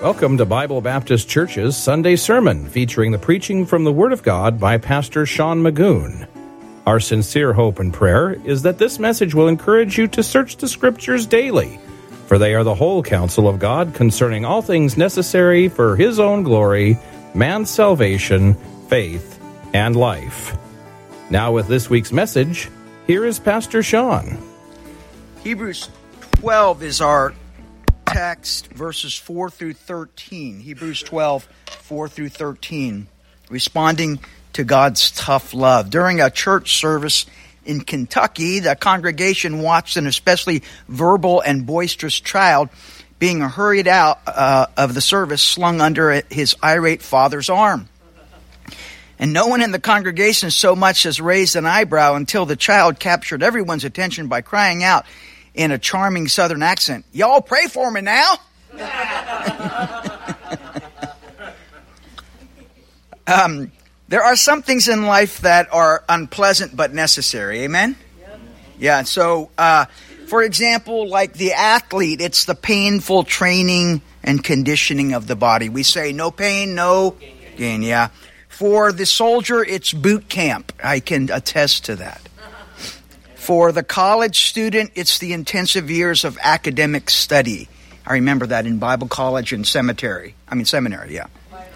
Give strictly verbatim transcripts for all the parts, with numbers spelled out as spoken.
Welcome to Bible Baptist Church's Sunday Sermon, featuring the preaching from the Word of God by Pastor Sean Magoon. Our sincere hope and prayer is that this message will encourage you to search the Scriptures daily, for they are the whole counsel of God concerning all things necessary for His own glory, man's salvation, faith, and life. Now with this week's message, here is Pastor Sean. Hebrews twelve is our text, verses four through thirteen. Hebrews twelve, four through thirteen. Responding to God's tough love. During a church service in Kentucky, the congregation watched an especially verbal and boisterous child being hurried out uh, of the service, slung under his irate father's arm. And no one in the congregation so much as raised an eyebrow until the child captured everyone's attention by crying out in a charming southern accent, "Y'all pray for me now." um, there are some things in life that are unpleasant but necessary. Amen? Yep. Yeah, so, uh, for example, like the athlete, it's the painful training and conditioning of the body. We say, no pain, no gain, yeah. For the soldier, it's boot camp. I can attest to that. For the college student, it's the intensive years of academic study. I remember that in Bible college and cemetery. I mean, seminary, yeah.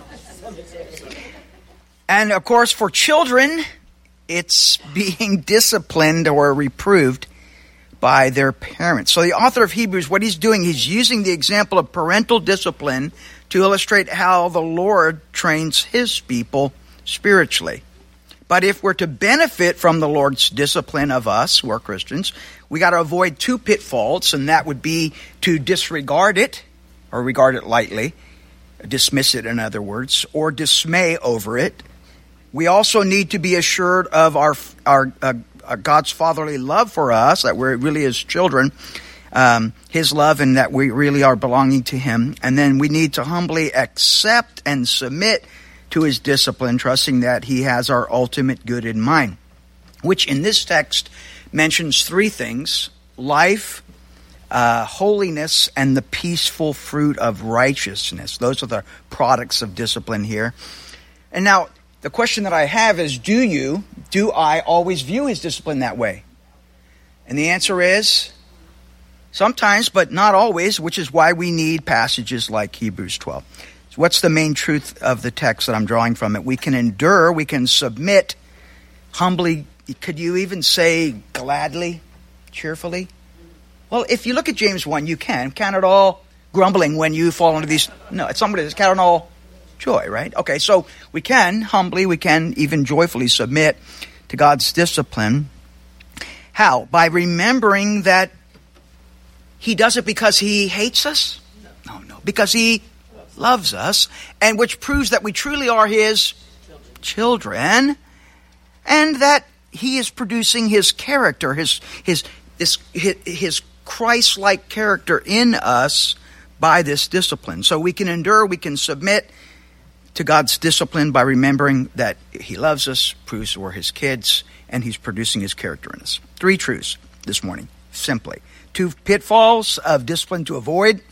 And, of course, for children, it's being disciplined or reproved by their parents. So the author of Hebrews, what he's doing, he's using the example of parental discipline to illustrate how the Lord trains His people spiritually. But if we're to benefit from the Lord's discipline of us, who are Christians, we got to avoid two pitfalls, and that would be to disregard it, or regard it lightly, dismiss it in other words, or dismay over it. We also need to be assured of our, our, uh, our God's fatherly love for us, that we're really His children, um, His love, and that we really are belonging to Him. And then we need to humbly accept and submit to His discipline, trusting that He has our ultimate good in mind, which in this text mentions three things: life, uh, holiness, and the peaceful fruit of righteousness. Those are the products of discipline here. And now, the question that I have is, do you, do I always view His discipline that way? And the answer is, sometimes, but not always, which is why we need passages like Hebrews twelve. So what's the main truth of the text that I'm drawing from it? We can endure, we can submit humbly. Could you even say gladly, cheerfully? Well, if you look at James one, you can. Count it all grumbling when you fall into these. No, it's somebody that's count it all joy, right? Okay, so we can humbly, we can even joyfully submit to God's discipline. How? By remembering that He does it because He hates us? No, no, because He loves us, and which proves that we truly are His children, and that He is producing His character, His His this His, his Christ-like character in us by this discipline. So we can endure, we can submit to God's discipline by remembering that He loves us, proves we're His kids, and He's producing His character in us. Three truths this morning, simply. Two pitfalls of discipline to avoid,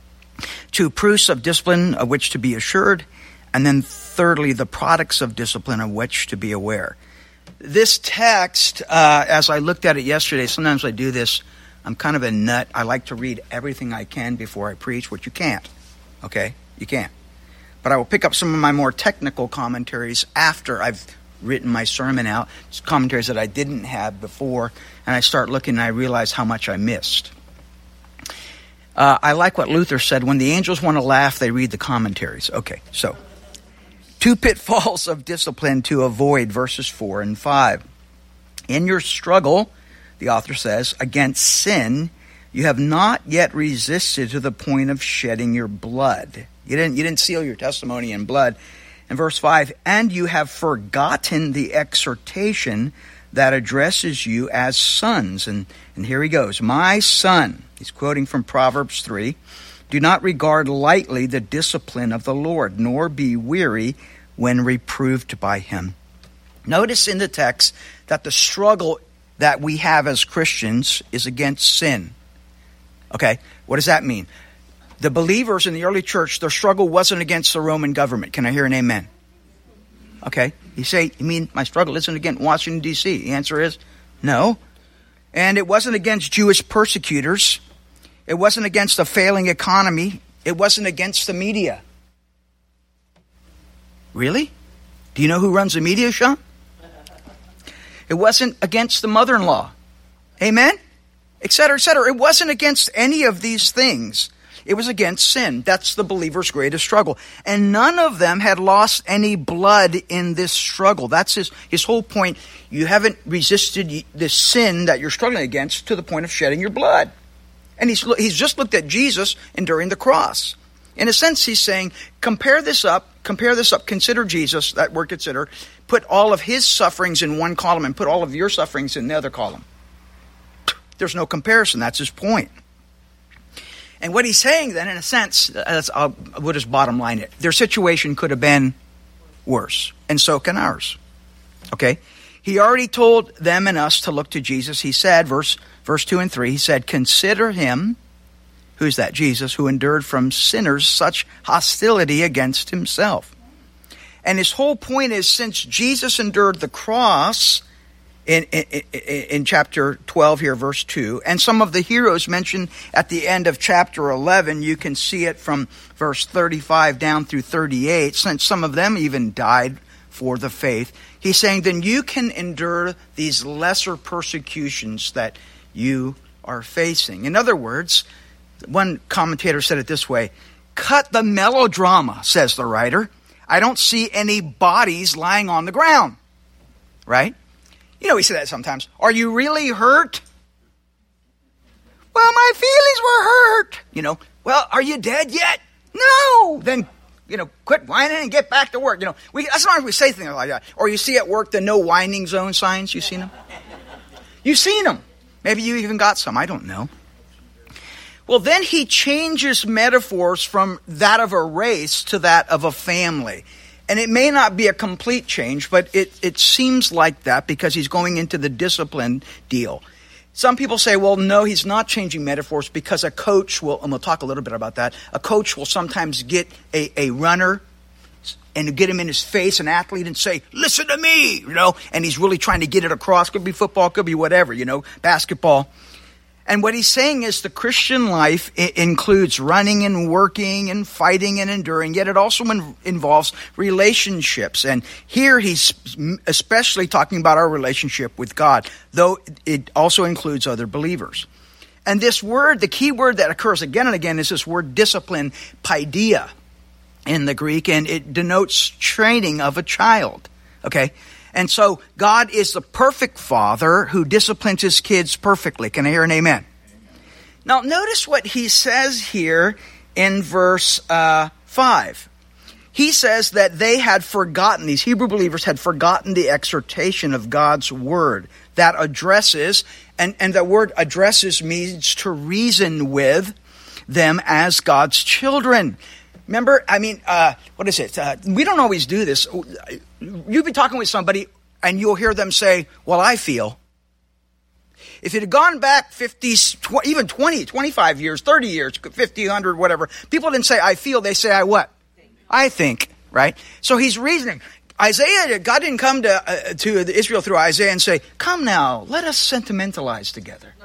two proofs of discipline of which to be assured, and then thirdly, the products of discipline of which to be aware. This text, uh, as I looked at it yesterday, sometimes I do this, I'm kind of a nut. I like to read everything I can before I preach, which you can't. Okay? You can't. But I will pick up some of my more technical commentaries after I've written my sermon out. It's commentaries that I didn't have before, and I start looking and I realize how much I missed. Uh, I like what Luther said, when the angels want to laugh, they read the commentaries. Okay, so, two pitfalls of discipline to avoid, verses four and five. In your struggle, the author says, against sin, you have not yet resisted to the point of shedding your blood. You didn't, you didn't seal your testimony in blood. In verse five, and you have forgotten the exhortation that addresses you as sons. And, and here he goes. My son, he's quoting from Proverbs three, do not regard lightly the discipline of the Lord, nor be weary when reproved by Him. Notice in the text that the struggle that we have as Christians is against sin. Okay, what does that mean? The believers in the early church, their struggle wasn't against the Roman government. Can I hear an amen? Okay. You say, you mean my struggle isn't against Washington, D C? The answer is no. And it wasn't against Jewish persecutors. It wasn't against a failing economy. It wasn't against the media. Really? Do you know who runs the media, Sean? It wasn't against the mother-in-law. Amen? Et cetera, et cetera. It wasn't against any of these things. It was against sin. That's the believer's greatest struggle. And none of them had lost any blood in this struggle. That's his, his whole point. You haven't resisted the sin that you're struggling against to the point of shedding your blood. And he's, he's just looked at Jesus enduring the cross. In a sense, he's saying, compare this up, compare this up, consider Jesus, that word consider, put all of his sufferings in one column and put all of your sufferings in the other column. There's no comparison. That's his point. And what he's saying then, in a sense, that's, I'll, we'll just bottom line it. Their situation could have been worse, and so can ours. Okay? He already told them and us to look to Jesus. He said, verse, verse two and three, he said, consider him, who's that? Jesus, who endured from sinners such hostility against himself. And his whole point is, since Jesus endured the cross in, in, in chapter twelve here, verse two, and some of the heroes mentioned at the end of chapter eleven, you can see it from verse thirty-five down through thirty-eight, since some of them even died for the faith. He's saying, then you can endure these lesser persecutions that you are facing. In other words, one commentator said it this way, cut the melodrama, says the writer. I don't see any bodies lying on the ground. Right? You know, we say that sometimes. Are you really hurt? Well, my feelings were hurt. You know, well, are you dead yet? No. Then, you know, quit whining and get back to work. You know, we, that's not we say things like that. Or you see at work the no whining zone signs. You seen them? You've seen them. Maybe you even got some. I don't know. Well, then he changes metaphors from that of a race to that of a family. And it may not be a complete change, but it, it seems like that because he's going into the discipline deal. Some people say, well, no, he's not changing metaphors because a coach will, and we'll talk a little bit about that, a coach will sometimes get a, a runner and get him in his face, an athlete, and say, listen to me, you know, and he's really trying to get it across. Could be football, could be whatever, you know, basketball. And what he's saying is the Christian life includes running and working and fighting and enduring, yet it also in- involves relationships. And here he's especially talking about our relationship with God, though it also includes other believers. And this word, the key word that occurs again and again is this word discipline, paideia in the Greek, and it denotes training of a child. Okay? And so God is the perfect father who disciplines his kids perfectly. Can I hear an amen? Amen. Now notice what he says here in verse uh, five. He says that they had forgotten, these Hebrew believers had forgotten the exhortation of God's word that addresses, and, and the word addresses means to reason with them as God's children. Remember, I mean, uh, what is it? Uh, we don't always do this. You'll be talking with somebody and you'll hear them say, well, I feel. If it had gone back fifty, twenty, even twenty, twenty-five years, thirty years, fifty, one hundred, whatever, people didn't say, I feel. They say, I what? Think. I think, right? So he's reasoning. Isaiah, God didn't come to, uh, to Israel through Isaiah and say, come now, let us sentimentalize together.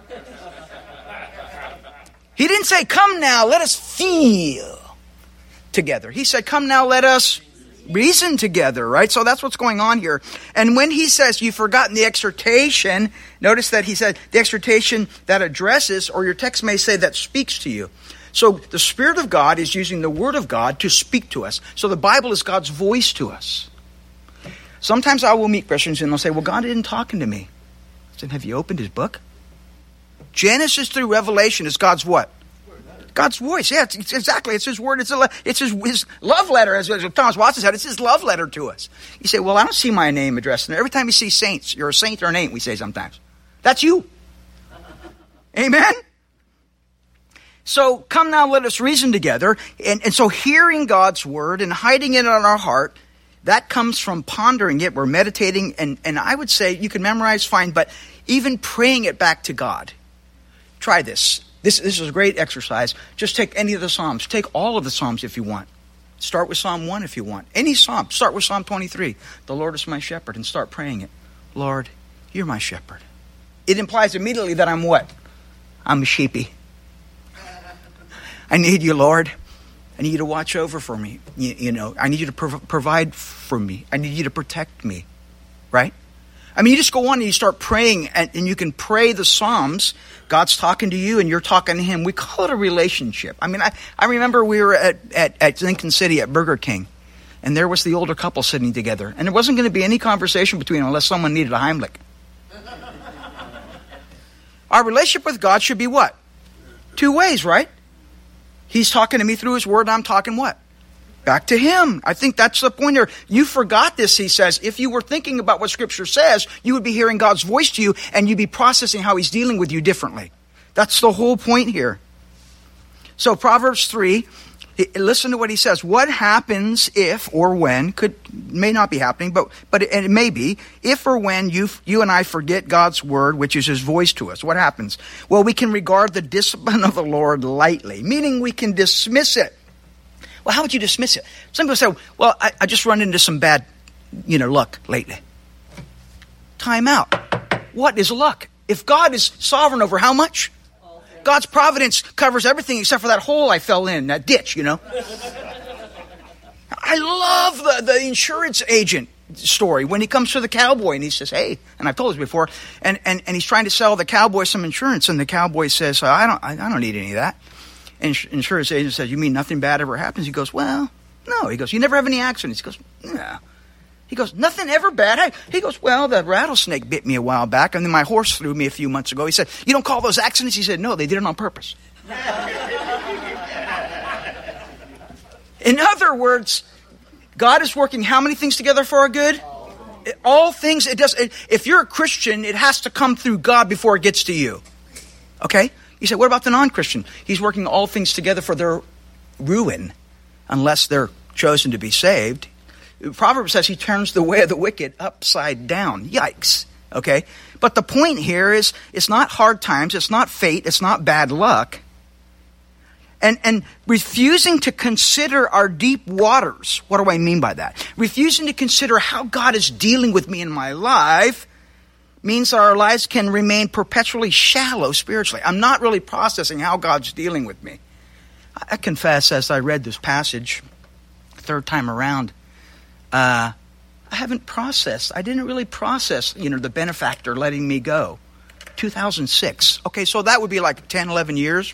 He didn't say, come now, let us feel together. He said, come now, let us reason together, right? So that's what's going on here. And when he says you've forgotten the exhortation, notice that he said the exhortation that addresses, or your text may say that speaks to you. So the Spirit of God is using the Word of God to speak to us. So the Bible is God's voice to us. Sometimes I will meet Christians and they'll say, well, God isn't talking to me. I said, have you opened his book? Genesis through Revelation is God's what? God's voice. Yeah, it's, it's exactly. It's his word. It's, a, it's his, his love letter, as, as Thomas Watson said. It's his love letter to us. You say, well, I don't see my name addressed in there. Every time you see saints, you're a saint or an ain't, we say sometimes. That's you. Amen? So, come now, let us reason together. And, and so hearing God's word and hiding it on our heart, that comes from pondering it. We're meditating. And, and I would say you can memorize fine, but even praying it back to God. Try this. This, this is a great exercise. Just take any of the Psalms. Take all of the Psalms if you want. Start with Psalm one if you want. Any Psalm. Start with Psalm twenty-three. The Lord is my shepherd. And start praying it. Lord, you're my shepherd. It implies immediately that I'm what? I'm a sheepy. I need you, Lord. I need you to watch over for me. You, you know, I need you to prov- provide for me. I need you to protect me. Right? I mean, you just go on and you start praying, and, and you can pray the Psalms. God's talking to you, and you're talking to him. We call it a relationship. I mean, I, I remember we were at, at, at Lincoln City at Burger King, and there was the older couple sitting together, and there wasn't going to be any conversation between them unless someone needed a Heimlich. Our relationship with God should be what? Two ways, right? He's talking to me through his word, and I'm talking what? Back to him. I think that's the point here. You forgot this, he says. If you were thinking about what Scripture says, you would be hearing God's voice to you, and you'd be processing how he's dealing with you differently. That's the whole point here. So Proverbs three, listen to what he says. What happens if or when, could may not be happening, but but it, it may be, if or when you you and I forget God's word, which is his voice to us, what happens? Well, we can regard the discipline of the Lord lightly, meaning we can dismiss it. Well, how would you dismiss it? Some people say, well, I, I just run into some bad, you know, luck lately. Time out. What is luck? If God is sovereign over how much? God's providence covers everything except for that hole I fell in, that ditch, you know. I love the, the insurance agent story when he comes to the cowboy and he says, hey, and I've told this before, and, and, and he's trying to sell the cowboy some insurance, and the cowboy says, I don't, I, I don't need any of that. And insurance agent says, you mean nothing bad ever happens? He goes, well, no. He goes, you never have any accidents? He goes, no. He goes, nothing ever bad. He goes, well, the rattlesnake bit me a while back, and then my horse threw me a few months ago. He said, you don't call those accidents? He said, no, they did it on purpose. In other words, God is working how many things together for our good? All things. It does. It, if you're a Christian, it has to come through God before it gets to you. Okay? You say, what about the non-Christian? He's working all things together for their ruin, unless they're chosen to be saved. Proverbs says he turns the way of the wicked upside down. Yikes. Okay? But the point here is, it's not hard times, it's not fate, it's not bad luck. And, and refusing to consider our deep waters. What do I mean by that? Refusing to consider how God is dealing with me in my life means our lives can remain perpetually shallow spiritually. I'm not really processing how God's dealing with me. I confess, as I read this passage, third time around, uh, I haven't processed. I didn't really process, you know, the benefactor letting me go. two thousand six. Okay, so that would be like ten, eleven years.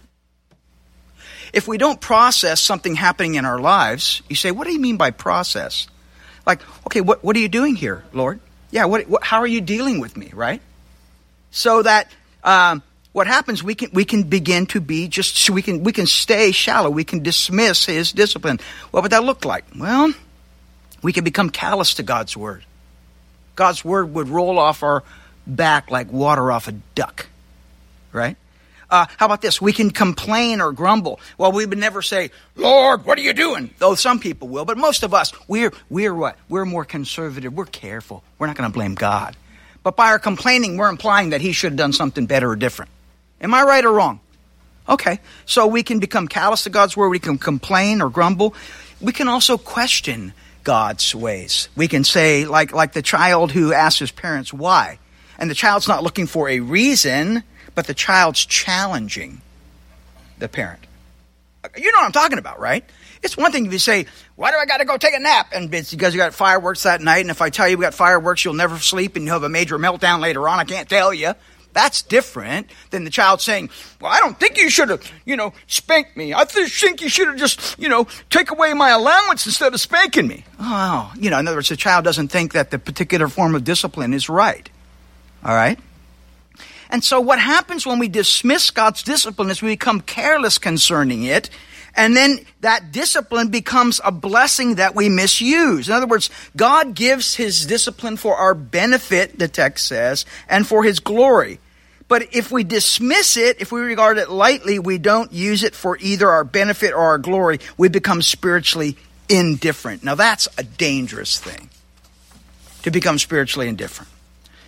If we don't process something happening in our lives, you say, what do you mean by process? Like, okay, what, what are you doing here, Lord? Yeah, what, what, how are you dealing with me, right? So that um, what happens, we can we can begin to be just, we can we can stay shallow. We can dismiss his discipline. What would that look like? Well, we can become callous to God's word. God's word would roll off our back like water off a duck, right? Uh, how about this? We can complain or grumble. Well, we would never say, Lord, what are you doing? Though some people will, but most of us, we're we're what? We're more conservative. We're careful. We're not going to blame God. But by our complaining, we're implying that he should have done something better or different. Am I right or wrong? Okay, so we can become callous to God's word. We can complain or grumble. We can also question God's ways. We can say, like, like the child who asks his parents why. And the child's not looking for a reason, but the child's challenging the parent. You know what I'm talking about, right? It's one thing if you say, why do I got to go take a nap? And it's because you got fireworks that night, and if I tell you we got fireworks, you'll never sleep, and you'll have a major meltdown later on. I can't tell you. That's different than the child saying, well, I don't think you should have, you know, spanked me. I think you should have just, you know, take away my allowance instead of spanking me. Oh, you know, in other words, the child doesn't think that the particular form of discipline is right. All right? And so what happens when we dismiss God's discipline is we become careless concerning it, and then that discipline becomes a blessing that we misuse. In other words, God gives his discipline for our benefit, the text says, and for his glory. But if we dismiss it, if we regard it lightly, we don't use it for either our benefit or our glory, we become spiritually indifferent. Now that's a dangerous thing, to become spiritually indifferent.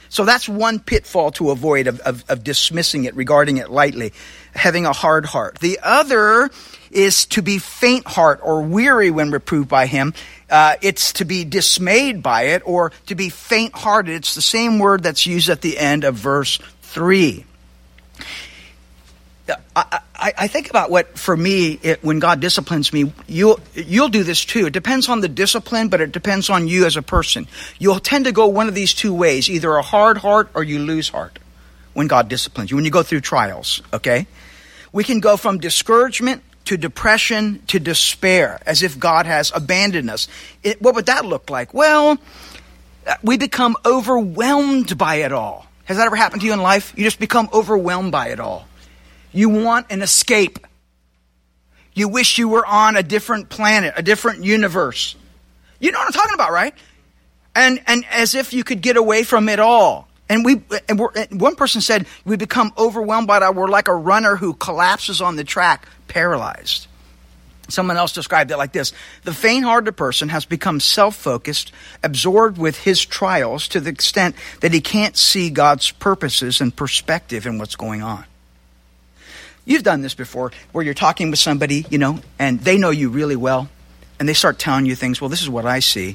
So that's one pitfall to avoid of, of, of dismissing it, regarding it lightly, having a hard heart. The other is to be faint heart or weary when reproved by him. Uh, it's to be dismayed by it or to be faint hearted. It's the same word that's used at the end of verse three. I, I, I think about what, for me, it, when God disciplines me, you'll, you'll do this too. It depends on the discipline, but it depends on you as a person. You'll tend to go one of these two ways, either a hard heart or you lose heart when God disciplines you, when you go through trials, okay? We can go from discouragement to depression to despair, as if God has abandoned us. It, what would that look like? Well, we become overwhelmed by it all. Has that ever happened to you in life? You just become overwhelmed by it all. You want an escape. You wish you were on a different planet, a different universe. You know what I'm talking about, right? And and as if you could get away from it all. And we, and we're, one person said, we become overwhelmed by it. We're like a runner who collapses on the track, paralyzed. Someone else described it like this. The faint-hearted person has become self-focused, absorbed with his trials to the extent that he can't see God's purposes and perspective in what's going on. You've done this before, where you're talking with somebody, you know, and they know you really well, and they start telling you things, well, this is what I see.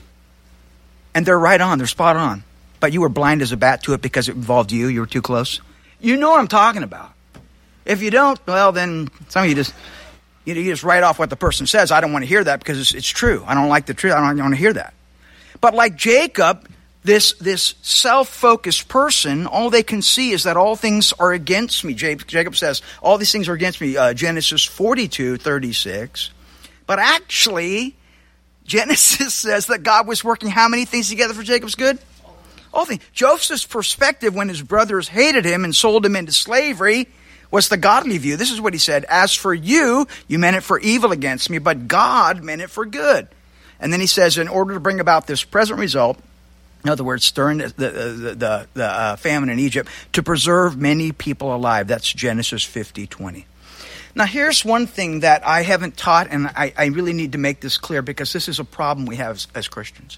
And they're right on, they're spot on. But you were blind as a bat to it because it involved you, you were too close. You know what I'm talking about. If you don't, well, then some of you just, you know, you just write off what the person says. I don't want to hear that because it's, it's true. I don't like the truth. I don't want to hear that. But like Jacob, This this self-focused person, all they can see is that all things are against me. Jacob says, all these things are against me, uh, Genesis forty-two thirty-six. But actually, Genesis says that God was working how many things together for Jacob's good? All things. Joseph's perspective when his brothers hated him and sold him into slavery was the godly view. This is what he said, as for you, you meant it for evil against me, but God meant it for good. And then he says, in order to bring about this present result, in other words, stirring the, the, the, the uh, famine in Egypt, to preserve many people alive. That's Genesis fifty twenty. Now, here's one thing that I haven't taught, and I, I really need to make this clear because this is a problem we have as, as Christians.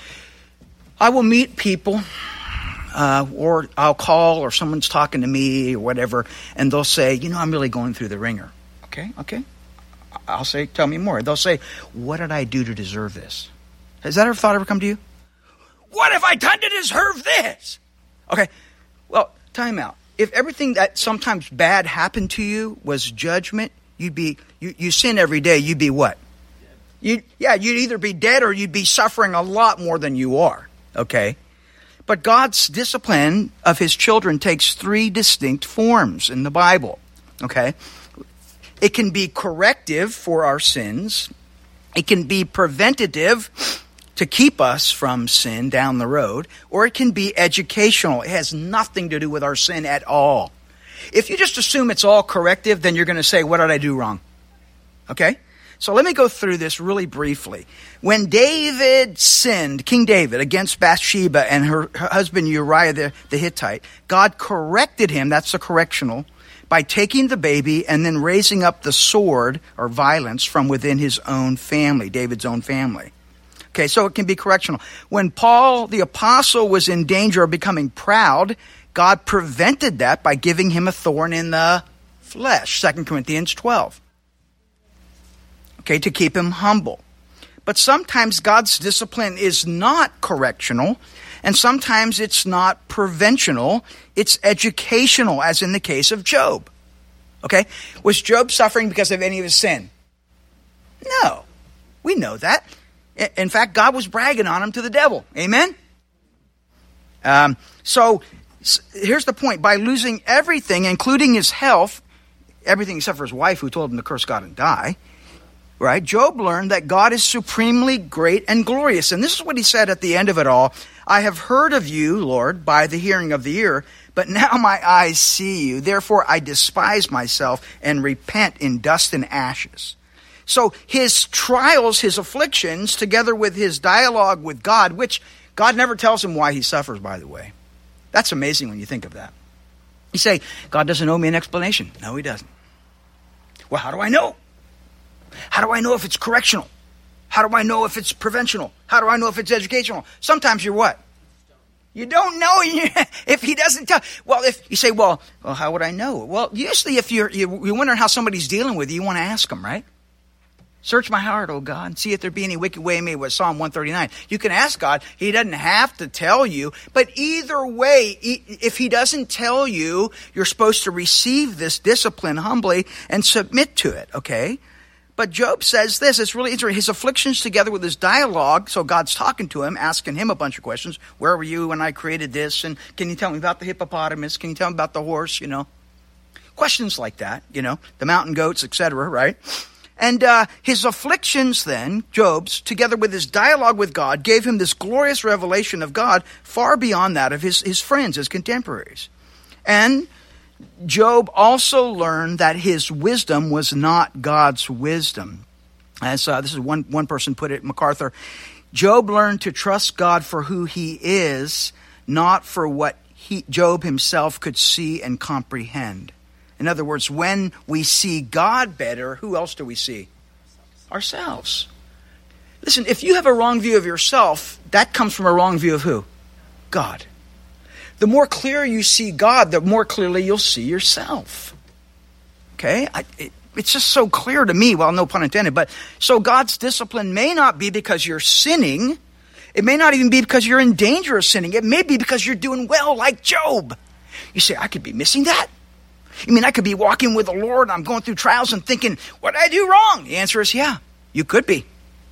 I will meet people, uh, or I'll call, or someone's talking to me, or whatever, and they'll say, you know, I'm really going through the ringer. Okay, okay. I'll say, tell me more. They'll say, what did I do to deserve this? Has that ever thought ever come to you? What have I done to deserve this? Okay, well, time out. If everything that sometimes bad happened to you was judgment, you'd be, you, you sin every day, you'd be what? You, yeah, you'd either be dead or you'd be suffering a lot more than you are, okay? But God's discipline of his children takes three distinct forms in the Bible, okay? It can be corrective for our sins. It can be preventative to keep us from sin down the road, or it can be educational. It has nothing to do with our sin at all. If you just assume it's all corrective, then you're going to say, what did I do wrong? Okay? So let me go through this really briefly. When David sinned, King David, against Bathsheba and her, her husband Uriah the, the Hittite, God corrected him, that's the correctional, by taking the baby and then raising up the sword or violence from within his own family, David's own family. Okay, so it can be correctional. When Paul, the apostle, was in danger of becoming proud, God prevented that by giving him a thorn in the flesh, Second Corinthians twelve. Okay, to keep him humble. But sometimes God's discipline is not correctional, and sometimes it's not preventional, it's educational, as in the case of Job. Okay, was Job suffering because of any of his sin? No, we know that. In fact, God was bragging on him to the devil. Amen? Um, so here's the point. By losing everything, including his health, everything except for his wife who told him to curse God and die, right? Job learned that God is supremely great and glorious. And this is what he said at the end of it all. I have heard of you, Lord, by the hearing of the ear, but now my eyes see you. Therefore I despise myself and repent in dust and ashes. So his trials, his afflictions, together with his dialogue with God, which God never tells him why he suffers, by the way. That's amazing when you think of that. You say, God doesn't owe me an explanation. No, he doesn't. Well, how do I know? How do I know if it's correctional? How do I know if it's preventional? How do I know if it's educational? Sometimes you're what? You don't know if he doesn't tell. Well, if you say, well, well, how would I know? Well, usually if you're, you, you're wondering how somebody's dealing with you, you want to ask them, right? Search my heart, O God, and see if there be any wicked way in me, with Psalm one thirty-nine. You can ask God. He doesn't have to tell you. But either way, if he doesn't tell you, you're supposed to receive this discipline humbly and submit to it, okay? But Job says this. It's really interesting. His afflictions together with his dialogue, so God's talking to him, asking him a bunch of questions. Where were you when I created this? And can you tell me about the hippopotamus? Can you tell me about the horse, you know? Questions like that, you know, the mountain goats, et cetera, right? And uh, his afflictions then, Job's, together with his dialogue with God, gave him this glorious revelation of God far beyond that of his, his friends, his contemporaries. And Job also learned that his wisdom was not God's wisdom. As uh, this is one, one person put it, MacArthur, Job learned to trust God for who he is, not for what he, Job himself could see and comprehend. In other words, when we see God better, who else do we see? Ourselves. Listen, if you have a wrong view of yourself, that comes from a wrong view of who? God. The more clear you see God, the more clearly you'll see yourself. Okay? I, it, it's just so clear to me, well, no pun intended, but so God's discipline may not be because you're sinning. It may not even be because you're in danger of sinning. It may be because you're doing well like Job. You say, I could be missing that. You mean I could be walking with the Lord, I'm going through trials and thinking, what did I do wrong? The answer is, yeah, you could be.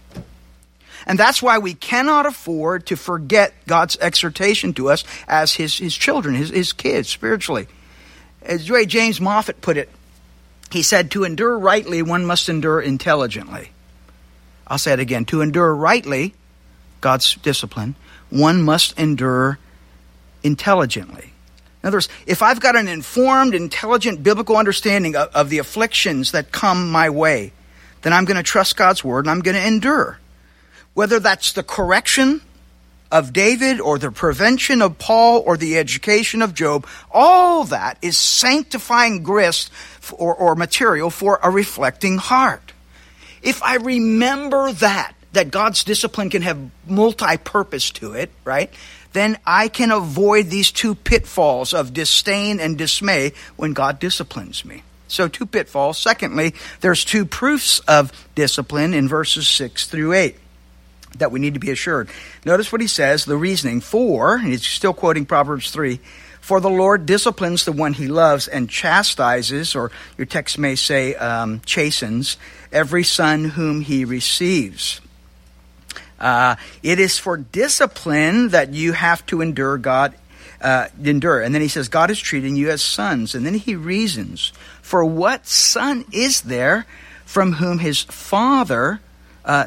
And that's why we cannot afford to forget God's exhortation to us as his, his children, his, his kids, spiritually. As the way James Moffat put it, he said, to endure rightly, one must endure intelligently. I'll say it again. To endure rightly, God's discipline, one must endure intelligently. In other words, if I've got an informed, intelligent, biblical understanding of, of the afflictions that come my way, then I'm going to trust God's word and I'm going to endure. Whether that's the correction of David or the prevention of Paul or the education of Job, all that is sanctifying grist or, or material for a reflecting heart. If I remember that, that God's discipline can have multi-purpose to it, right? Then I can avoid these two pitfalls of disdain and dismay when God disciplines me. So two pitfalls. Secondly, there's two proofs of discipline in verses six through eight that we need to be assured. Notice what he says, the reasoning for, and he's still quoting Proverbs three, for the Lord disciplines the one he loves and chastises, or your text may say um, chastens, every son whom he receives. Uh, it is for discipline that you have to endure God, uh, endure. And then he says, God is treating you as sons. And then he reasons, for what son is there from whom his father, uh,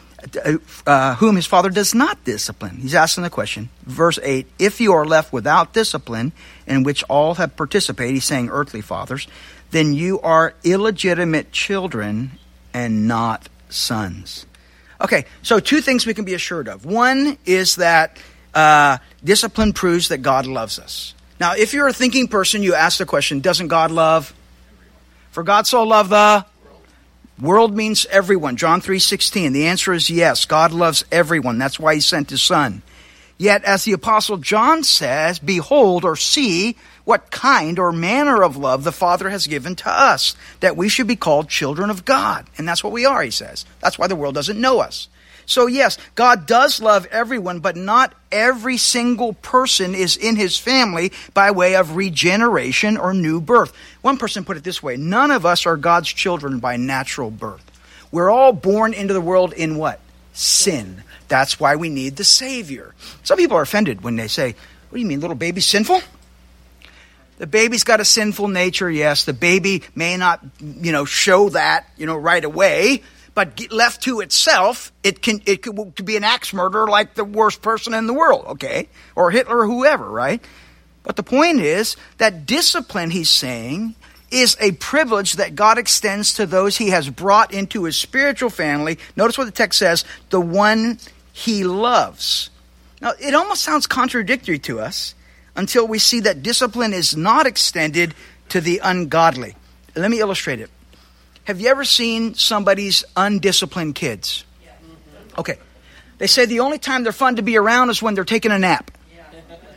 uh, whom his father does not discipline? He's asking the question. Verse eight, if you are left without discipline, in which all have participated, he's saying earthly fathers, then you are illegitimate children and not sons. Okay, so two things we can be assured of. One is that uh, discipline proves that God loves us. Now, if you're a thinking person, you ask the question, doesn't God love? For God so loved the world means everyone. John three sixteen. The answer is yes, God loves everyone. That's why he sent his son. Yet, as the Apostle John says, behold or see what kind or manner of love the Father has given to us, that we should be called children of God. And that's what we are, he says. That's why the world doesn't know us. So yes, God does love everyone, but not every single person is in his family by way of regeneration or new birth. One person put it this way, none of us are God's children by natural birth. We're all born into the world in what? Sin. That's why we need the Savior. Some people are offended when they say, what do you mean, little baby's sinful? The baby's got a sinful nature, yes. The baby may not, you know, show that, you know, right away. But left to itself, it can it could, could be an axe murderer like the worst person in the world, okay? Or Hitler or whoever, right? But the point is that discipline, he's saying, is a privilege that God extends to those he has brought into his spiritual family. Notice what the text says, the one he loves. Now, it almost sounds contradictory to us until we see that discipline is not extended to the ungodly. Let me illustrate it. Have you ever seen somebody's undisciplined kids? Okay. They say the only time they're fun to be around is when they're taking a nap.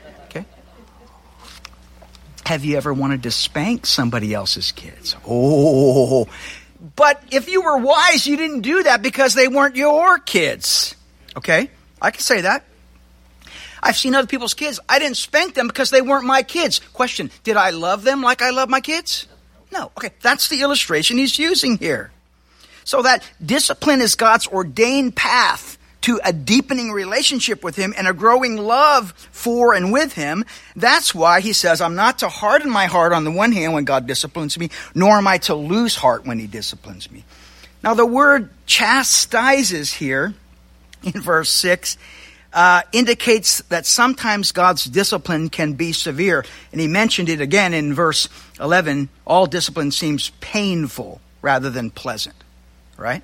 Have you ever wanted to spank somebody else's kids? Oh, but if you were wise, you didn't do that because they weren't your kids. Okay, I can say that. I've seen other people's kids. I didn't spank them because they weren't my kids. Question, did I love them like I love my kids? No. Okay, that's the illustration he's using here. So that discipline is God's ordained path to a deepening relationship with him and a growing love for and with him. That's why he says, I'm not to harden my heart on the one hand when God disciplines me, nor am I to lose heart when he disciplines me. Now the word chastises here in verse six uh, indicates that sometimes God's discipline can be severe. And he mentioned it again in verse eleven. All discipline seems painful rather than pleasant, right?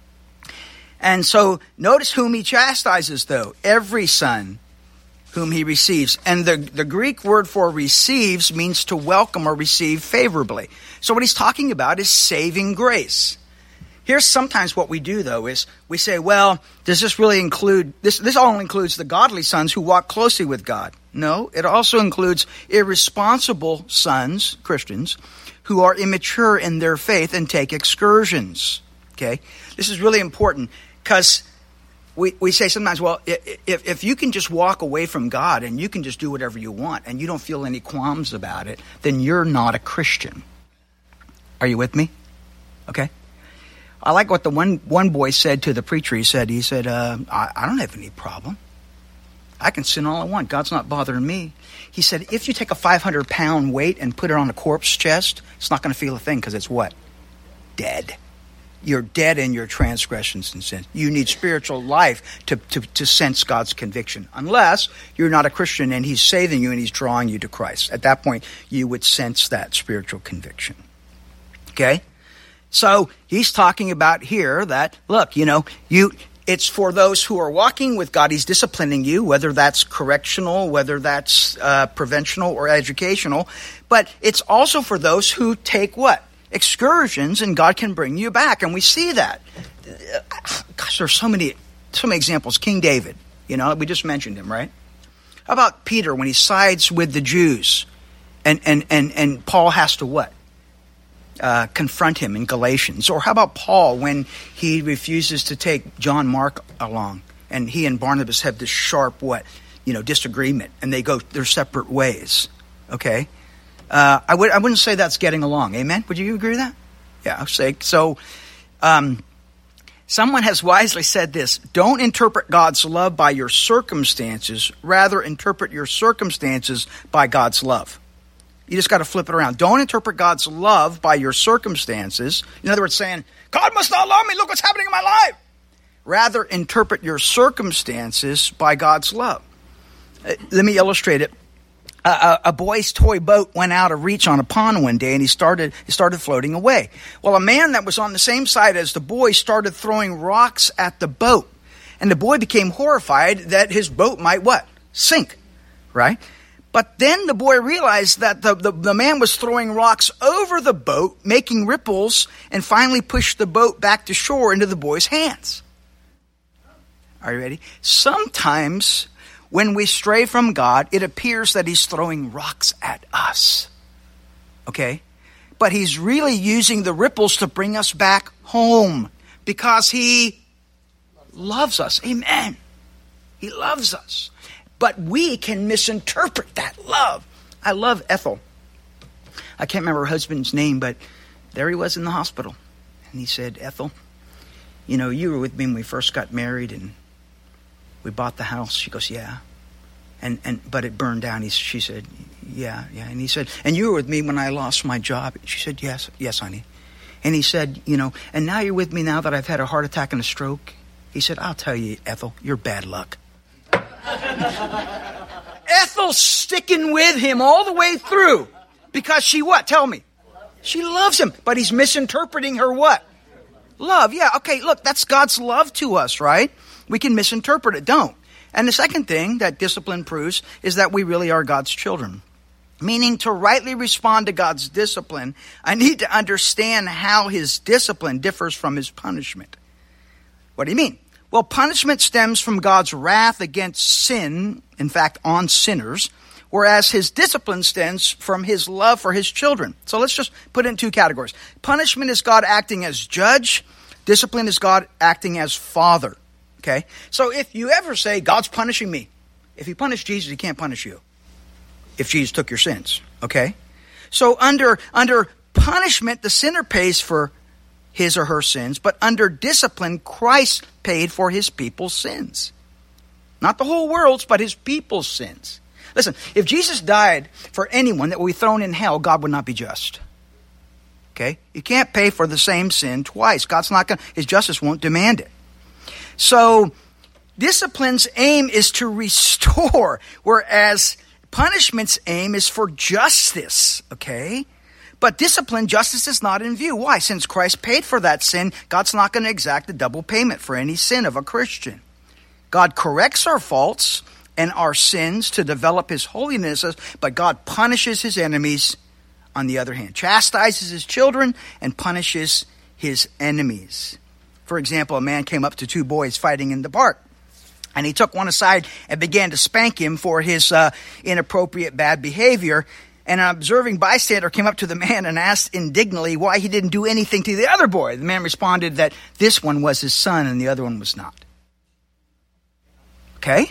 And so notice whom he chastises, though. Every son whom he receives. And the, the Greek word for receives means to welcome or receive favorably. So what he's talking about is saving grace. Here's sometimes what we do, though, is we say, well, does this really include, this, this all includes the godly sons who walk closely with God. No, it also includes irresponsible sons, Christians, who are immature in their faith and take excursions. Okay? This is really important. Because we, we say sometimes, well, if, if you can just walk away from God and you can just do whatever you want and you don't feel any qualms about it, then you're not a Christian. Are you with me? Okay. I like what the one, one boy said to the preacher. He said, he said, uh, I, I don't have any problem. I can sin all I want. God's not bothering me. He said, if you take a five hundred pound weight and put it on a corpse chest, it's not going to feel a thing because it's what? Dead. You're dead in your transgressions and sins. You need spiritual life to, to, to sense God's conviction. Unless you're not a Christian and he's saving you and he's drawing you to Christ. At that point, you would sense that spiritual conviction. Okay? So he's talking about here that, look, you know, you it's for those who are walking with God. He's disciplining you, whether that's correctional, whether that's uh, preventional or educational. But it's also for those who take what? Excursions, and God can bring you back. And we see that. Gosh, there's so many, so many examples. King David, you know, we just mentioned him, right? How about Peter when he sides with the Jews and, and, and, and Paul has to what? Uh, confront him in Galatians. Or how about Paul when he refuses to take John Mark along and he and Barnabas have this sharp what? You know, disagreement and they go their separate ways. Okay? Uh, I, would, I wouldn't say that's getting along. Amen? Would you agree with that? Yeah, I'll say. So, um, someone has wisely said this. Don't interpret God's love by your circumstances. Rather, interpret your circumstances by God's love. You just got to flip it around. Don't interpret God's love by your circumstances. In other words, saying, God must not love me. Look what's happening in my life. Rather, interpret your circumstances by God's love. Uh, let me illustrate it. A, a boy's toy boat went out of reach on a pond one day and he started he started floating away. Well, a man that was on the same side as the boy started throwing rocks at the boat. And the boy became horrified that his boat might what? Sink, right? But then the boy realized that the, the, the man was throwing rocks over the boat, making ripples, and finally pushed the boat back to shore into the boy's hands. Are you ready? Sometimes when we stray from God, it appears that he's throwing rocks at us. Okay? But he's really using the ripples to bring us back home because he loves us. Amen. He loves us. But we can misinterpret that love. I love Ethel. I can't remember her husband's name, but there he was in the hospital. And he said, Ethel, you know, you were with me when we first got married and we bought the house. She goes, yeah. And and but it burned down. He, she said, yeah, yeah. And he said, and you were with me when I lost my job. She said, yes, yes, honey. And he said, you know, and now you're with me now that I've had a heart attack and a stroke. He said, I'll tell you, Ethel, you're bad luck. Ethel's sticking with him all the way through because she what? Tell me. She loves him, but he's misinterpreting her what? Love. Yeah, okay, look, that's God's love to us, right? We can misinterpret it, don't. And the second thing that discipline proves is that we really are God's children. Meaning to rightly respond to God's discipline, I need to understand how his discipline differs from his punishment. What do you mean? Well, punishment stems from God's wrath against sin, in fact, on sinners, whereas his discipline stems from his love for his children. So let's just put it in two categories. Punishment is God acting as judge. Discipline is God acting as father. Okay? So if you ever say, God's punishing me, if he punished Jesus, he can't punish you. If Jesus took your sins. Okay? So under, under punishment, the sinner pays for his or her sins, but under discipline, Christ paid for his people's sins. Not the whole world's, but his people's sins. Listen, if Jesus died for anyone that would be thrown in hell, God would not be just. Okay? You can't pay for the same sin twice. God's not going to, his justice won't demand it. So, discipline's aim is to restore, whereas punishment's aim is for justice. Okay? But discipline, justice is not in view. Why? Since Christ paid for that sin, God's not going to exact a double payment for any sin of a Christian. God corrects our faults and our sins to develop his holiness, but God punishes his enemies on the other hand. Chastises his children and punishes his enemies. For example, a man came up to two boys fighting in the park, and he took one aside and began to spank him for his uh, inappropriate bad behavior. And an observing bystander came up to the man and asked indignantly why he didn't do anything to the other boy. The man responded that this one was his son and the other one was not. Okay?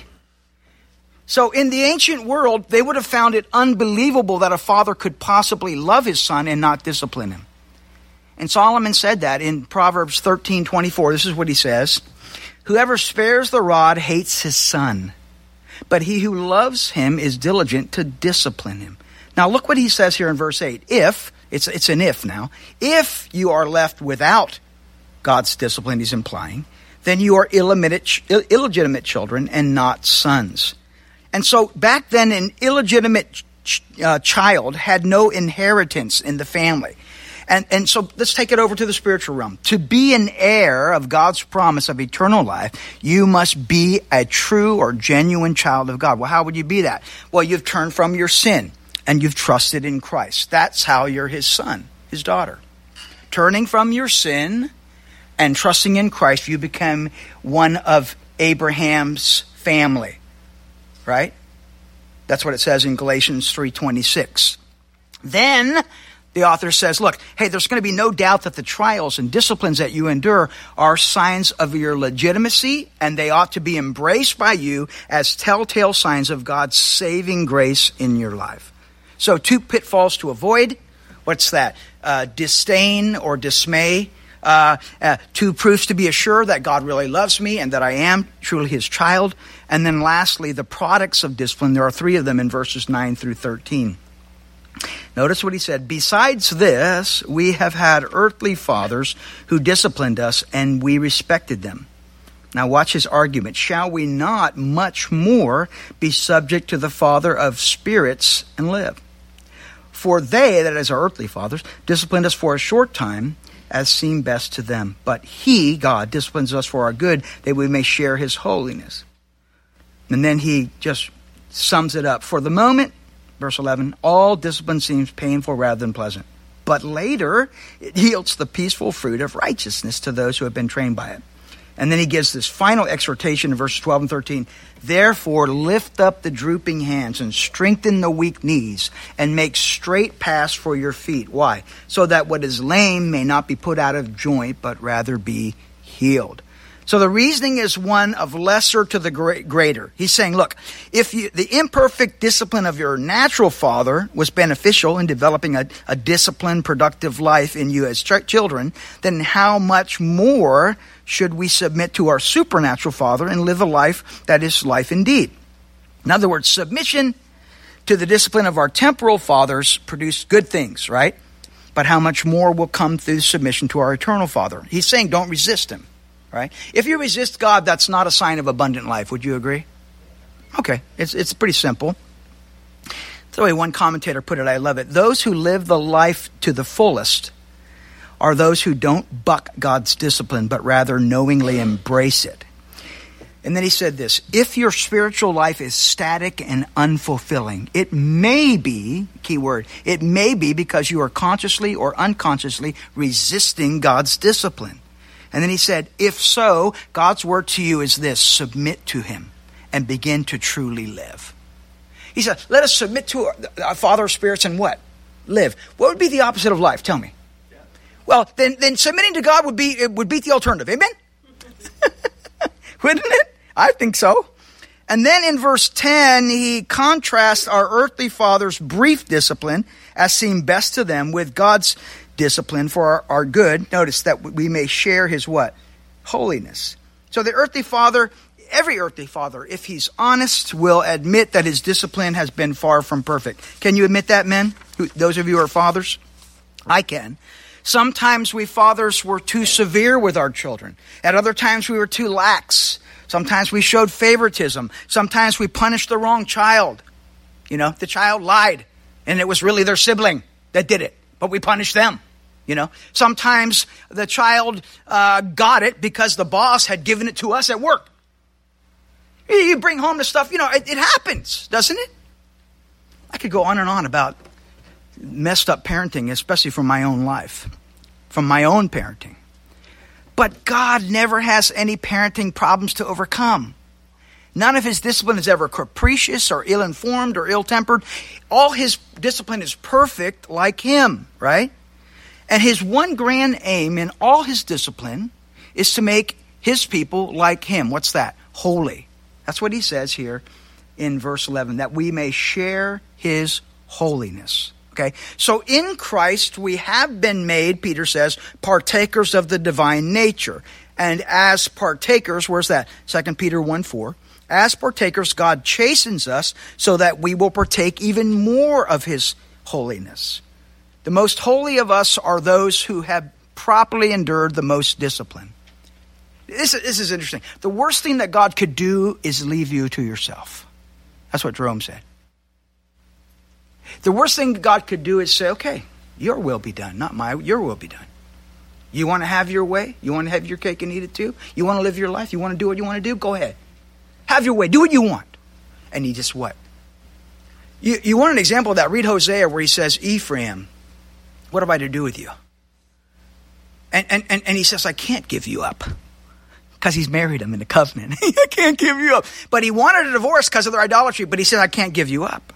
So in the ancient world, they would have found it unbelievable that a father could possibly love his son and not discipline him. And Solomon said that in Proverbs thirteen twenty-four. This is what he says. Whoever spares the rod hates his son, but he who loves him is diligent to discipline him. Now look what he says here in verse eight. If, it's, it's an if now, if you are left without God's discipline, he's implying, then you are illegitimate, illegitimate children and not sons. And so back then an illegitimate ch- uh, child had no inheritance in the family. And, and so let's take it over to the spiritual realm. To be an heir of God's promise of eternal life, you must be a true or genuine child of God. Well, how would you be that? Well, you've turned from your sin and you've trusted in Christ. That's how you're his son, his daughter. Turning from your sin and trusting in Christ, you become one of Abraham's family. Right? That's what it says in Galatians three twenty-six. Then the author says, look, hey, there's going to be no doubt that the trials and disciplines that you endure are signs of your legitimacy, and they ought to be embraced by you as telltale signs of God's saving grace in your life. So two pitfalls to avoid. What's that? Uh, disdain or dismay. Uh, uh, two proofs to be assured that God really loves me and that I am truly his child. And then lastly, the products of discipline. There are three of them in verses nine through thirteen. Notice what he said. Besides this, we have had earthly fathers who disciplined us, and we respected them. Now watch his argument. Shall we not much more be subject to the Father of spirits and live? For they, that is our earthly fathers, disciplined us for a short time, as seemed best to them. But he, God, disciplines us for our good, that we may share his holiness. And then he just sums it up. For the moment, verse eleven, all discipline seems painful rather than pleasant. But later, it yields the peaceful fruit of righteousness to those who have been trained by it. And then he gives this final exhortation in verses twelve and thirteen. Therefore, lift up the drooping hands and strengthen the weak knees and make straight paths for your feet. Why? So that what is lame may not be put out of joint, but rather be healed. So the reasoning is one of lesser to the greater. He's saying, look, if you, the imperfect discipline of your natural father was beneficial in developing a, a disciplined, productive life in you as ch- children, then how much more should we submit to our supernatural father and live a life that is life indeed? In other words, submission to the discipline of our temporal fathers produced good things, right? But how much more will come through submission to our eternal Father? He's saying don't resist him. Right? If you resist God, that's not a sign of abundant life. Would you agree? Okay. It's it's pretty simple. That's the way one commentator put it. I love it. Those who live the life to the fullest are those who don't buck God's discipline, but rather knowingly embrace it. And then he said this, if your spiritual life is static and unfulfilling, it may be, key word, it may be because you are consciously or unconsciously resisting God's discipline. And then he said, if so, God's word to you is this, submit to him and begin to truly live. He said, let us submit to our, our Father of spirits and what? Live. What would be the opposite of life? Tell me. Yeah. Well, then, then submitting to God would be it would beat the alternative. Amen? Wouldn't it? I think so. And then in verse ten, he contrasts our earthly father's brief discipline as seemed best to them with God's discipline for our, our good. Notice that we may share his what? Holiness. So the earthly father, every earthly father, if he's honest, will admit that his discipline has been far from perfect. Can you admit that, men? Who, those of you who are fathers? I can. Sometimes we fathers were too severe with our children. At other times we were too lax. Sometimes we showed favoritism. Sometimes we punished the wrong child. You know, the child lied, and it was really their sibling that did it, but we punished them. You know, sometimes the child uh, got it because the boss had given it to us at work. You bring home the stuff, you know, it, it happens, doesn't it? I could go on and on about messed up parenting, especially from my own life, from my own parenting. But God never has any parenting problems to overcome. None of his discipline is ever capricious or ill-informed or ill-tempered. All his discipline is perfect like him, right? And his one grand aim in all his discipline is to make his people like him. What's that? Holy. That's what he says here in verse eleven, that we may share his holiness. Okay, so in Christ we have been made, Peter says, partakers of the divine nature. And as partakers, where's that? Second Peter one four. As partakers, God chastens us so that we will partake even more of his holiness. The most holy of us are those who have properly endured the most discipline. This, this is interesting. The worst thing that God could do is leave you to yourself. That's what Jerome said. The worst thing God could do is say, okay, your will be done, not my, your will be done. You want to have your way? You want to have your cake and eat it too? You want to live your life? You want to do what you want to do? Go ahead. Have your way. Do what you want. And he just what? You, you want an example of that? Read Hosea where he says, Ephraim, what have I to do with you? And, and, and, and he says, I can't give you up. Because he's married him in the covenant. I can't give you up. But he wanted a divorce because of their idolatry. But he said, I can't give you up.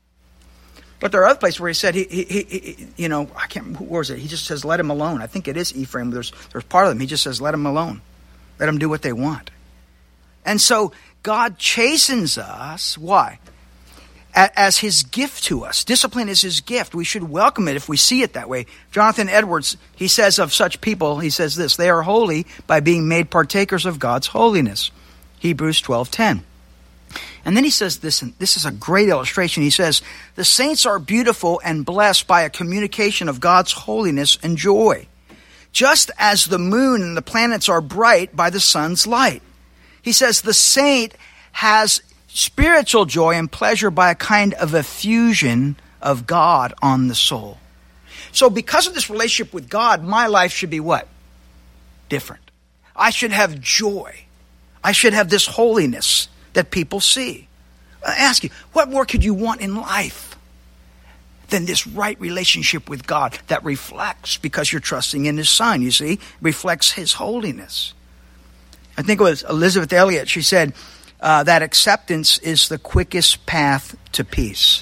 But there are other places where he said, he, he, he, he you know, I can't, where was it? He just says, let him alone. I think it is Ephraim. There's, there's part of them. He just says, let him alone. Let them do what they want. And so God chastens us. Why? As his gift to us. Discipline is his gift. We should welcome it if we see it that way. Jonathan Edwards, he says of such people, he says this, they are holy by being made partakers of God's holiness. Hebrews twelve ten. And then he says this, and this is a great illustration. He says, the saints are beautiful and blessed by a communication of God's holiness and joy, just as the moon and the planets are bright by the sun's light. He says the saint has spiritual joy and pleasure by a kind of effusion of God on the soul. So because of this relationship with God, my life should be what? Different. I should have joy. I should have this holiness that people see. I ask you, what more could you want in life than this right relationship with God that reflects, because you're trusting in his Son, you see, reflects his holiness. I think it was Elizabeth Elliot, she said, uh, that acceptance is the quickest path to peace.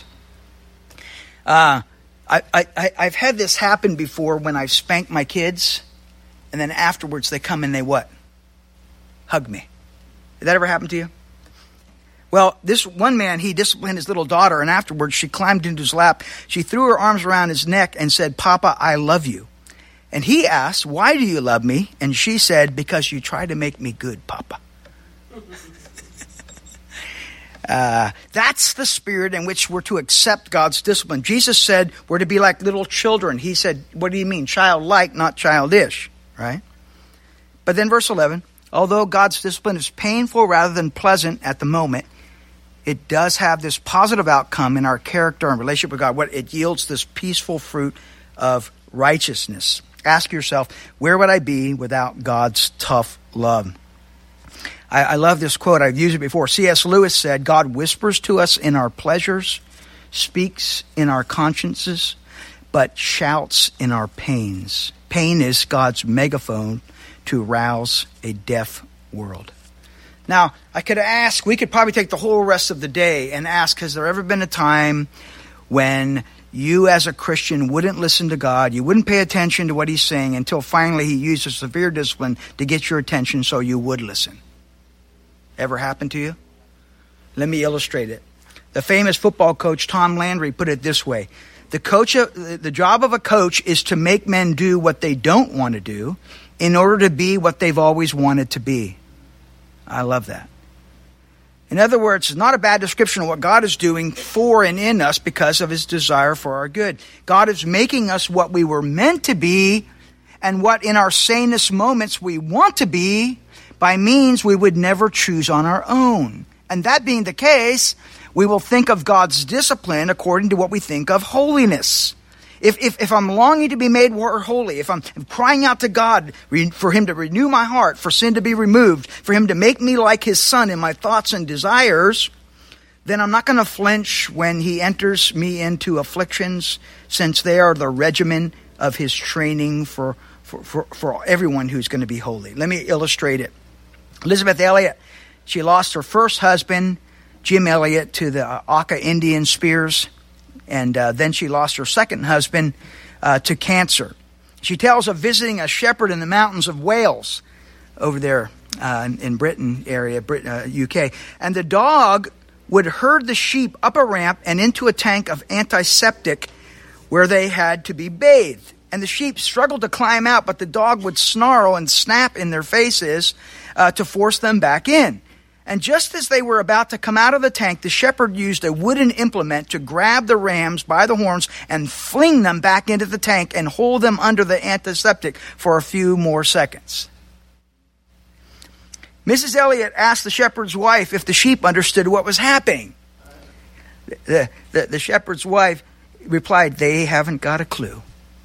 Uh, I, I, I've had this happen before when I've spanked my kids, and then afterwards they come and they what? Hug me. Did that ever happen to you? Well, this one man, he disciplined his little daughter, and afterwards she climbed into his lap. She threw her arms around his neck and said, Papa, I love you. And he asked, why do you love me? And she said, because you try to make me good, Papa. uh, that's the spirit in which we're to accept God's discipline. Jesus said we're to be like little children. He said, what do you mean? Childlike, not childish, right? But then verse eleven, although God's discipline is painful rather than pleasant at the moment, it does have this positive outcome in our character and relationship with God. What it yields this peaceful fruit of righteousness. Ask yourself, where would I be without God's tough love? I, I love this quote. I've used it before. C S Lewis said, God whispers to us in our pleasures, speaks in our consciences, but shouts in our pains. Pain is God's megaphone to rouse a deaf world. Now, I could ask, we could probably take the whole rest of the day and ask, has there ever been a time when you as a Christian wouldn't listen to God, you wouldn't pay attention to what he's saying until finally he uses severe discipline to get your attention so you would listen? Ever happened to you? Let me illustrate it. The famous football coach Tom Landry put it this way. The coach, the job of a coach is to make men do what they don't want to do in order to be what they've always wanted to be. I love that. In other words, it's not a bad description of what God is doing for and in us because of his desire for our good. God is making us what we were meant to be and what in our sanest moments we want to be by means we would never choose on our own. And that being the case, we will think of God's discipline according to what we think of holiness. If, if, if I'm longing to be made more holy, if I'm crying out to God for him to renew my heart, for sin to be removed, for him to make me like his son in my thoughts and desires, then I'm not going to flinch when he enters me into afflictions, since they are the regimen of his training for, for, for, for everyone who's going to be holy. Let me illustrate it. Elizabeth Elliot, she lost her first husband, Jim Elliot, to the Auca Indian spears. And uh, then she lost her second husband uh, to cancer. She tells of visiting a shepherd in the mountains of Wales over there uh, in Britain area, Britain, uh, U K. And the dog would herd the sheep up a ramp and into a tank of antiseptic where they had to be bathed. And the sheep struggled to climb out, but the dog would snarl and snap in their faces uh, to force them back in. And just as they were about to come out of the tank, the shepherd used a wooden implement to grab the rams by the horns and fling them back into the tank and hold them under the antiseptic for a few more seconds. Missus Elliot asked the shepherd's wife if the sheep understood what was happening. The, the, the shepherd's wife replied, "They haven't got a clue."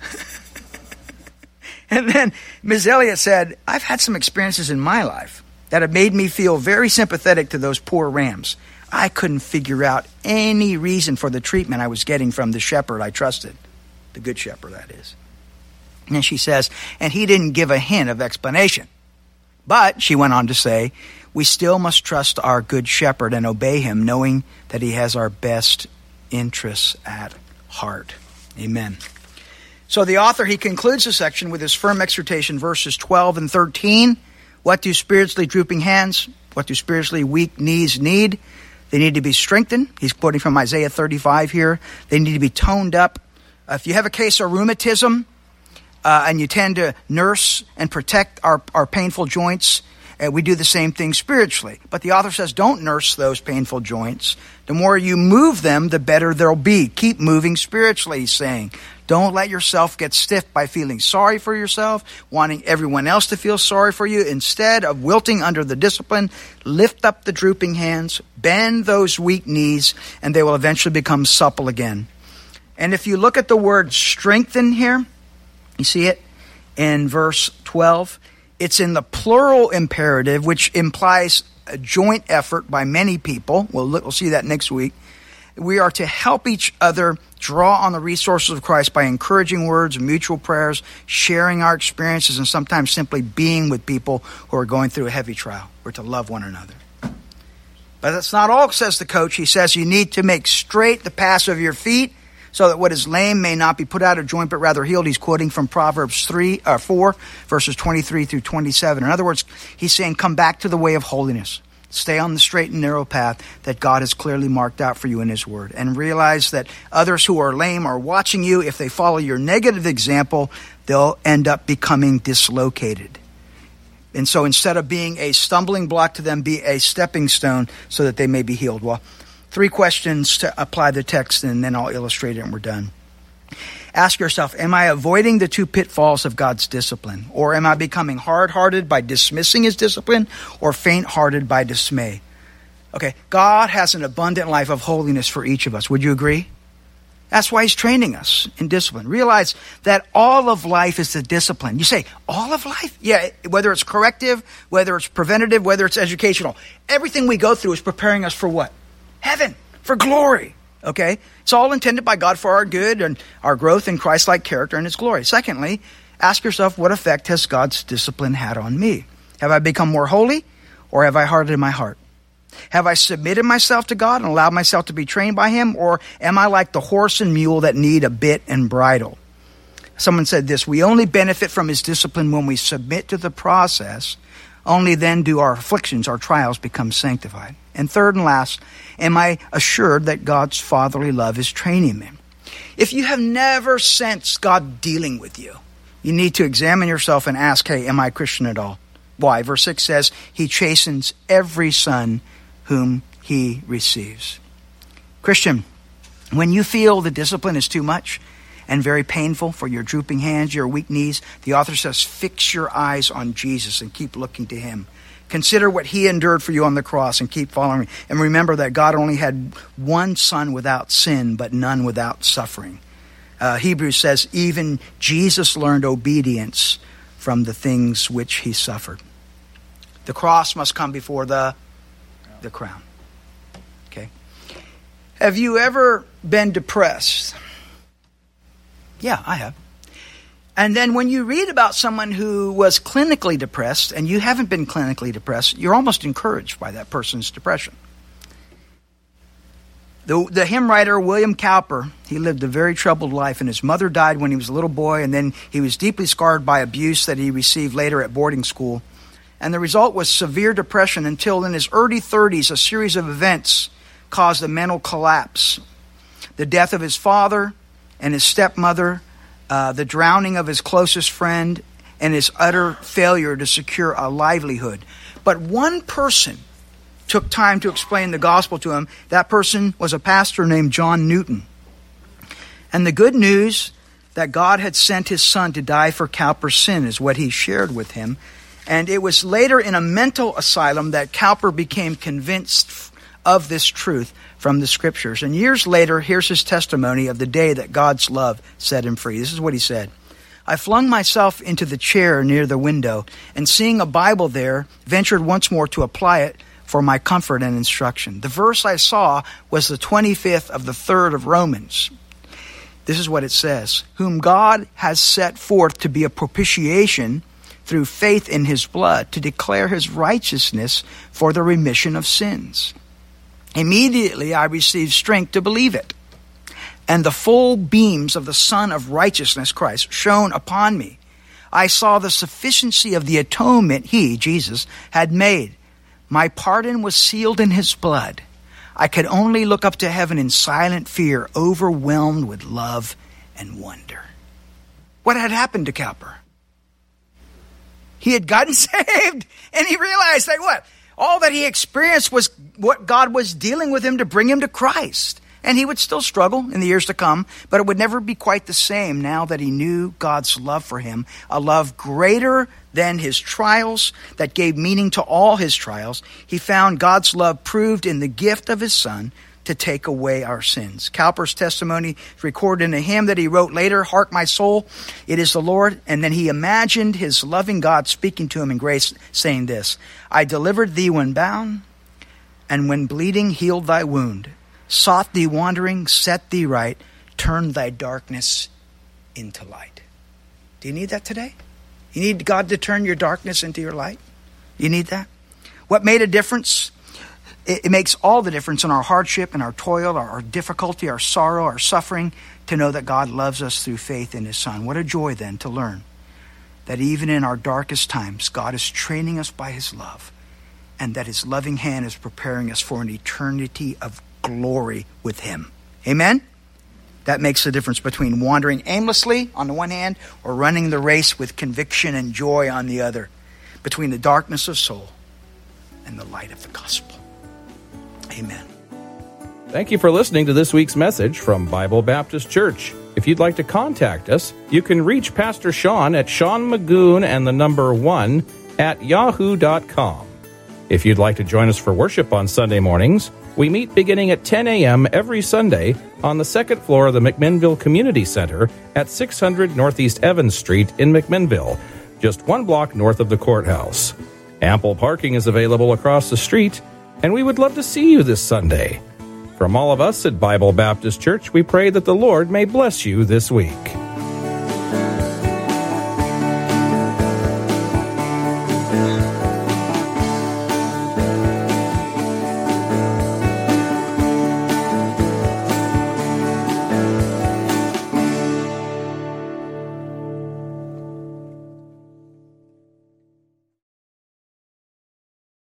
And then Miz Elliot said, "I've had some experiences in my life that have made me feel very sympathetic to those poor rams. I couldn't figure out any reason for the treatment I was getting from the shepherd I trusted." The good shepherd, that is. And then she says, "And he didn't give a hint of explanation." But, she went on to say, "We still must trust our good shepherd and obey him, knowing that he has our best interests at heart." Amen. So the author, he concludes the section with his firm exhortation, verses twelve and thirteen. What do spiritually drooping hands, what do spiritually weak knees need? They need to be strengthened. He's quoting from Isaiah thirty-five here. They need to be toned up. Uh, if you have a case of rheumatism uh, and you tend to nurse and protect our, our painful joints, uh, we do the same thing spiritually. But the author says don't nurse those painful joints. The more you move them, the better they'll be. Keep moving spiritually, he's saying. Don't let yourself get stiff by feeling sorry for yourself, wanting everyone else to feel sorry for you. Instead of wilting under the discipline, lift up the drooping hands, bend those weak knees, and they will eventually become supple again. And if you look at the word strengthen here, you see it in verse twelve. It's in the plural imperative, which implies a joint effort by many people. We'll, look, we'll see that next week. We are to help each other draw on the resources of Christ by encouraging words, mutual prayers, sharing our experiences, and sometimes simply being with people who are going through a heavy trial. We're to love one another. But that's not all, says the coach. He says you need to make straight the paths of your feet so that what is lame may not be put out of joint but rather healed. He's quoting from Proverbs three, or four, verses twenty-three through twenty-seven. In other words, he's saying come back to the way of holiness. Stay on the straight and narrow path that God has clearly marked out for you in his word. And realize that others who are lame are watching you. If they follow your negative example, they'll end up becoming dislocated. And so instead of being a stumbling block to them, be a stepping stone so that they may be healed. Well, three questions to apply the text, and then I'll illustrate it and we're done. Ask yourself, am I avoiding the two pitfalls of God's discipline? Or am I becoming hard-hearted by dismissing his discipline, or faint-hearted by dismay? Okay, God has an abundant life of holiness for each of us. Would you agree? That's why he's training us in discipline. Realize that all of life is a discipline. You say, all of life? Yeah, whether it's corrective, whether it's preventative, whether it's educational. Everything we go through is preparing us for what? Heaven, for glory. Okay? It's all intended by God for our good and our growth in Christ-like character and his glory. Secondly, ask yourself, what effect has God's discipline had on me? Have I become more holy, or have I hardened my heart? Have I submitted myself to God and allowed myself to be trained by him, or am I like the horse and mule that need a bit and bridle? Someone said this, we only benefit from his discipline when we submit to the process. Only then do our afflictions, our trials, become sanctified. And third and last, am I assured that God's fatherly love is training me? If you have never sensed God dealing with you, you need to examine yourself and ask, hey, am I a Christian at all? Why? Verse six says, he chastens every son whom he receives. Christian, when you feel the discipline is too much and very painful for your drooping hands, your weak knees, the author says, fix your eyes on Jesus and keep looking to him. Consider what he endured for you on the cross and keep following. And remember that God only had one son without sin, but none without suffering. Uh, Hebrews says, even Jesus learned obedience from the things which he suffered. The cross must come before the, the crown. Okay. Have you ever been depressed? Yeah, I have. And then when you read about someone who was clinically depressed and you haven't been clinically depressed, you're almost encouraged by that person's depression. The, the hymn writer William Cowper, he lived a very troubled life, and his mother died when he was a little boy, and then he was deeply scarred by abuse that he received later at boarding school. And the result was severe depression until in his early thirties, a series of events caused a mental collapse. The death of his father and his stepmother, uh, the drowning of his closest friend, and his utter failure to secure a livelihood. But one person took time to explain the gospel to him. That person was a pastor named John Newton. And the good news that God had sent his son to die for Cowper's sin is what he shared with him. And it was later in a mental asylum that Cowper became convinced of this truth from the scriptures. And years later, here's his testimony of the day that God's love set him free. This is what he said. I flung myself into the chair near the window, and seeing a Bible there, ventured once more to apply it for my comfort and instruction. The verse I saw was the twenty-fifth of the third of Romans. This is what it says. Whom God has set forth to be a propitiation through faith in his blood, to declare his righteousness for the remission of sins. Immediately I received strength to believe it, and the full beams of the Son of Righteousness, Christ, shone upon me. I saw the sufficiency of the atonement he, Jesus, had made. My pardon was sealed in his blood. I could only look up to heaven in silent fear, overwhelmed with love and wonder. What had happened to Cowper? He had gotten saved, and he realized that what? All that he experienced was what God was dealing with him to bring him to Christ. And he would still struggle in the years to come, but it would never be quite the same now that he knew God's love for him, a love greater than his trials that gave meaning to all his trials. He found God's love proved in the gift of his Son to take away our sins. Cowper's testimony is recorded in a hymn that he wrote later, Hark my soul, it is the Lord. And then he imagined his loving God speaking to him in grace, saying this, I delivered thee when bound, and when bleeding healed thy wound. Sought thee wandering, set thee right, turned thy darkness into light. Do you need that today? You need God to turn your darkness into your light? You need that? What made a difference? It, it makes all the difference in our hardship, in our toil, our, our difficulty, our sorrow, our suffering, to know that God loves us through faith in his Son. What a joy then to learn that even in our darkest times, God is training us by his love, and that his loving hand is preparing us for an eternity of glory with him. Amen? That makes the difference between wandering aimlessly on the one hand or running the race with conviction and joy on the other, between the darkness of soul and the light of the gospel. Amen. Thank you for listening to this week's message from Bible Baptist Church. If you'd like to contact us, you can reach Pastor Sean at Sean Magoon and the number one at yahoo dot com. If you'd like to join us for worship on Sunday mornings, we meet beginning at ten a.m. every Sunday on the second floor of the McMinnville Community Center at six hundred Northeast Evans Street in McMinnville, just one block north of the courthouse. Ample parking is available across the street, and we would love to see you this Sunday. From all of us at Bible Baptist Church, we pray that the Lord may bless you this week.